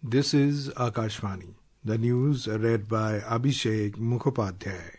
This is Akashvani. The news read by Abhishek Mukhopadhyay.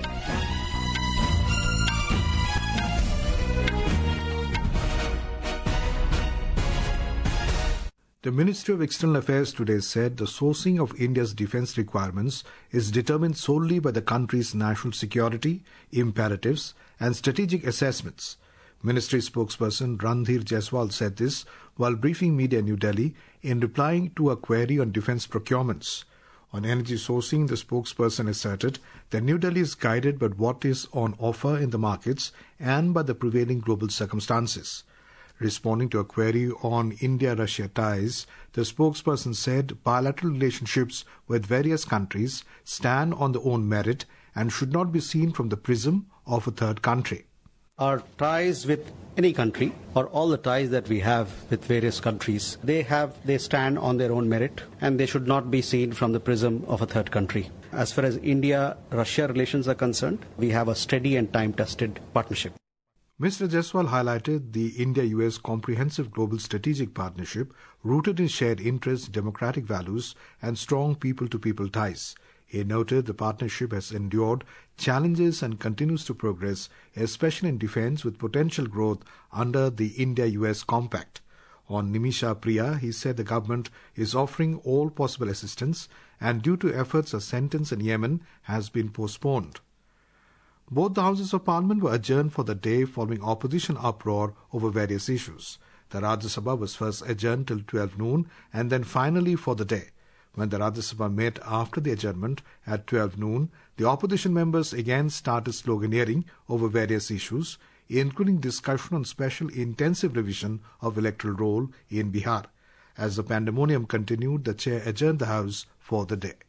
The Ministry of External Affairs today said the sourcing of India's defence requirements is determined solely by the country's national security, imperatives and strategic assessments. Ministry spokesperson Randhir Jaiswal said this while briefing media in New Delhi in replying to a query on defence procurements. On energy sourcing, the spokesperson asserted that New Delhi is guided by what is on offer in the markets and by the prevailing global circumstances. Responding to a query on India-Russia ties, the spokesperson said bilateral relationships with various countries stand on their own merit and should not be seen from the prism of a third country. Our ties with any country, or all the ties that we have with various countries, they stand on their own merit and they should not be seen from the prism of a third country. As far as India-Russia relations are concerned, we have a steady and time-tested partnership. Mr. Jaiswal highlighted the India-US Comprehensive Global Strategic Partnership rooted in shared interests, democratic values and strong people-to-people ties. He noted the partnership has endured challenges and continues to progress, especially in defence with potential growth under the India-US Compact. On Nimisha Priya, he said the government is offering all possible assistance and due to efforts a sentence in Yemen has been postponed. Both the Houses of Parliament were adjourned for the day following opposition uproar over various issues. The Rajya Sabha was first adjourned till 12 noon and then finally for the day. When the Rajya Sabha met after the adjournment at 12 noon, the opposition members again started sloganeering over various issues, including discussion on special intensive revision of electoral roll in Bihar. As the pandemonium continued, the chair adjourned the House for the day.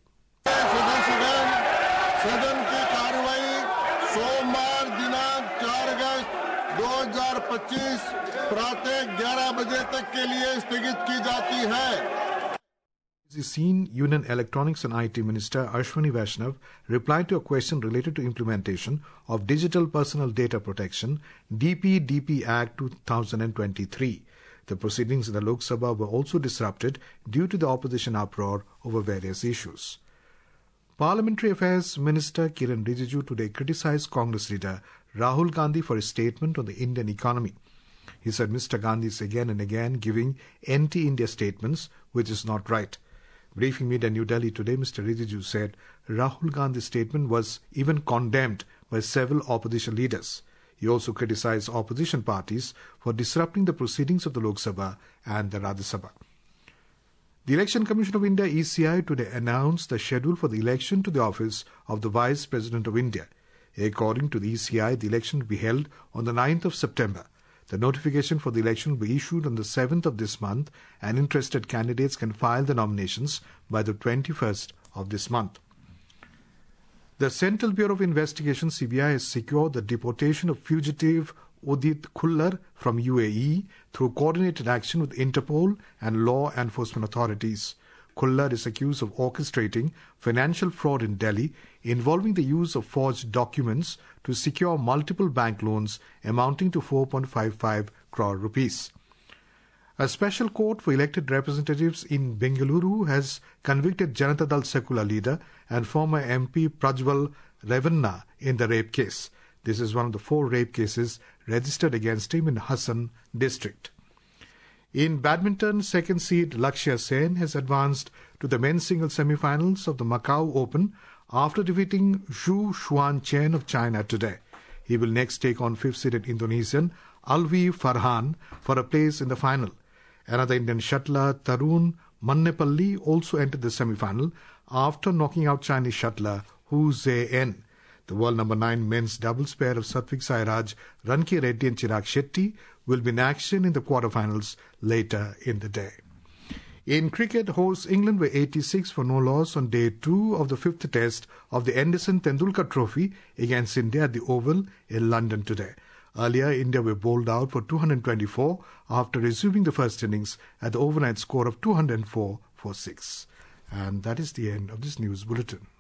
The seen Union Electronics and IT Minister Ashwini Vaishnav replied to a question related to implementation of Digital Personal Data Protection DPDP Act 2023. The proceedings in the Lok Sabha were also disrupted due to the opposition uproar over various issues. Parliamentary Affairs Minister Kiran Rijiju today criticized Congress leader Rahul Gandhi for his statement on the Indian economy. He said Mr. Gandhi is again and again giving anti-India statements, which is not right. Briefing media in New Delhi today, Mr. Rijiju said Rahul Gandhi's statement was even condemned by several opposition leaders. He also criticized opposition parties for disrupting the proceedings of the Lok Sabha and the Rajya Sabha. The Election Commission of India ECI today announced the schedule for the election to the office of the Vice President of India. According to the ECI, the election will be held on the 9th of September. The notification for the election will be issued on the 7th of this month and interested candidates can file the nominations by the 21st of this month. The Central Bureau of Investigation CBI has secured the deportation of fugitive Udit Khullar from UAE through coordinated action with Interpol and law enforcement authorities. Khullar is accused of orchestrating financial fraud in Delhi involving the use of forged documents to secure multiple bank loans amounting to 4.55 crore rupees. A special court for elected representatives in Bengaluru has convicted Janata Dal Secular leader and former MP Prajwal Revanna in the rape case. This is one of the 4 rape cases registered against him in Hassan district. In badminton, second seed Lakshya Sen has advanced to the men's singles semi-finals of the Macau Open after defeating Zhu Xuanchen of China today. He will next take on fifth-seeded Indonesian Alvi Farhan for a place in the final. Another Indian shuttler Tarun Mannepalli also entered the semi-final after knocking out Chinese shuttler Hu Zhe-en. The world number 9 men's doubles pair of Satvik Sairaj, Ranki Reddy and Chirag Shetty will be in action in the quarterfinals later in the day. In cricket, hosts England were 86 for no loss on day 2 of the 5th test of the Anderson Tendulkar Trophy against India at the Oval in London today. Earlier, India were bowled out for 224 after resuming the first innings at the overnight score of 204 for 6. And that is the end of this news bulletin.